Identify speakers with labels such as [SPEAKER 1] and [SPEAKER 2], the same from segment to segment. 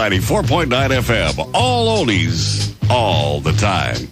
[SPEAKER 1] 94.9 FM. All oldies, all the time.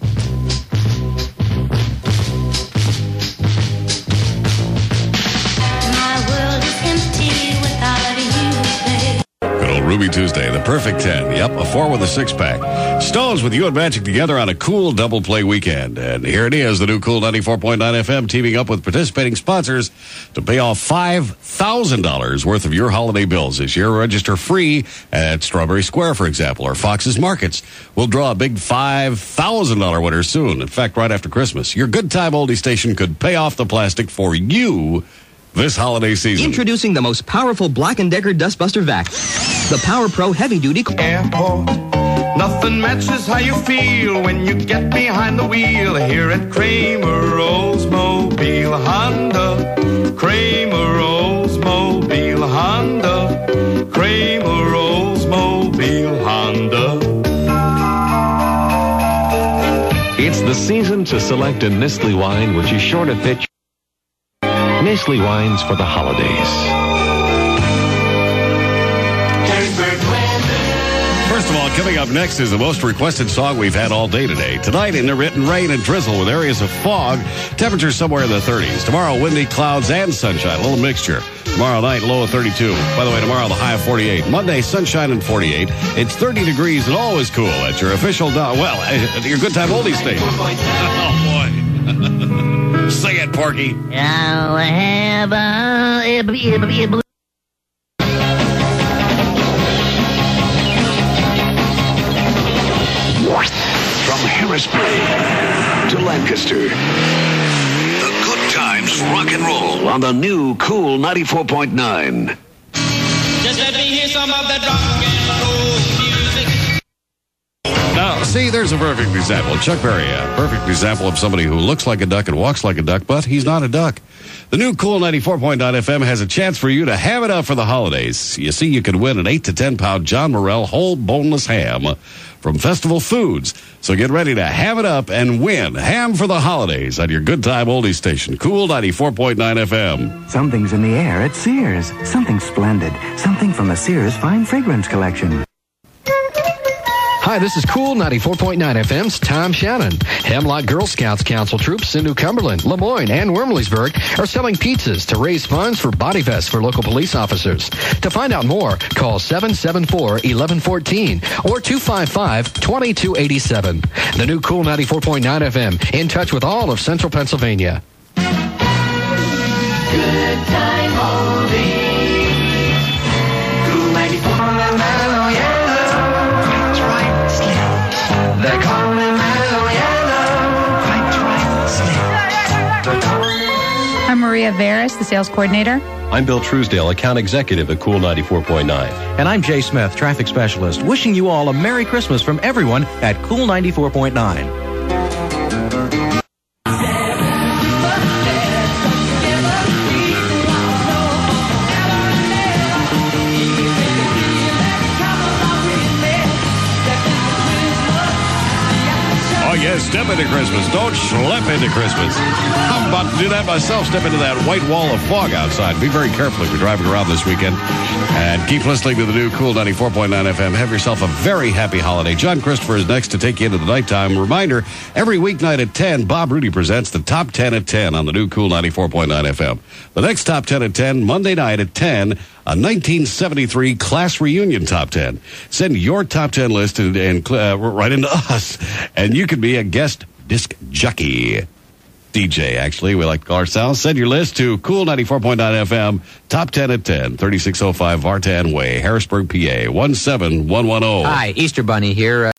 [SPEAKER 2] My world is empty without you, babe.
[SPEAKER 1] Good old Ruby Tuesday, the perfect 10. Yep, a 4 with a 6-pack. Stones with you and Magic together on a cool double play weekend. And here it is, the new Cool 94.9 FM teaming up with participating sponsors to pay off $5,000 worth of your holiday bills this year. Register free at Strawberry Square, for example, or Fox's Markets. We'll draw a big $5,000 winner soon. In fact, right after Christmas. Your Good Time Oldie station could pay off the plastic for you this holiday season.
[SPEAKER 3] Introducing the most powerful Black & Decker Dustbuster Vac. The Power Pro Heavy Duty
[SPEAKER 4] Airport. Nothing matches how you feel when you get behind the wheel here at Kramer Oldsmobile Honda. Kramer Oldsmobile Honda. Kramer Oldsmobile Honda.
[SPEAKER 5] It's the season to select a Nestle wine which is sure to fit Nestle wines for the holidays.
[SPEAKER 1] First of all, coming up next is the most requested song we've had all day today. Tonight, intermittent rain and drizzle with areas of fog. Temperatures somewhere in the 30s. Tomorrow, windy, clouds, and sunshine. A little mixture. Tomorrow night, low of 32. By the way, tomorrow, the high of 48. Monday, sunshine and 48. It's 30 degrees and always cool at your official, your Good Time Oldie station. Oh, boy. Sing it, Porky.
[SPEAKER 6] I'll have a...
[SPEAKER 7] From Harrisburg to Lancaster, the good times rock and roll on the new Cool 94.9.
[SPEAKER 8] Just let me hear some of that rock and roll music.
[SPEAKER 1] Now, see, there's a perfect example. Chuck Berry, a perfect example of somebody who looks like a duck and walks like a duck, but he's not a duck. The new Cool 94.9 FM has a chance for you to have it up for the holidays. You see, you can win an 8 to 10 pound John Morrell whole boneless ham from Festival Foods. So get ready to have it up and win ham for the holidays on your Good Time Oldie station, Cool 94.9 FM.
[SPEAKER 9] Something's in the air at Sears. Something splendid. Something from the Sears Fine Fragrance Collection.
[SPEAKER 10] Hi, this is Cool 94.9 FM's Tom Shannon. Hemlock Girl Scouts Council troops in New Cumberland, Lemoyne, and Wormleysburg are selling pizzas to raise funds for Body Vests for local police officers. To find out more, call 774-1114 or 255-2287. The new Cool 94.9 FM, in touch with all of Central Pennsylvania.
[SPEAKER 2] Good time oldies. Cool 94.9.
[SPEAKER 4] They call me Mellow Yellow.
[SPEAKER 11] I'm Maria Veras, the sales coordinator.
[SPEAKER 5] I'm Bill Truesdale, account executive at Cool 94.9.
[SPEAKER 12] And I'm Jay Smith, traffic specialist, wishing you all a Merry Christmas from everyone at Cool 94.9.
[SPEAKER 1] Step into Christmas. Don't schlep into Christmas. I'm about to do that myself. Step into that white wall of fog outside. Be very careful if you're driving around this weekend. And keep listening to the new Cool 94.9 FM. Have yourself a very happy holiday. John Christopher is next to take you into the nighttime. Reminder, every weeknight at 10, Bob Rudy presents the Top 10 at 10 on the new Cool 94.9 FM. The next Top 10 at 10, Monday night at 10, a 1973 class reunion top 10. Send your top 10 list and right into us, and you could be a guest disc jockey. DJ, actually, we like to call ourselves. Send your list to Cool 94.9 FM, top 10 at 10, 3605 Vartan Way, Harrisburg, PA, 17110.
[SPEAKER 3] Hi, Easter Bunny here.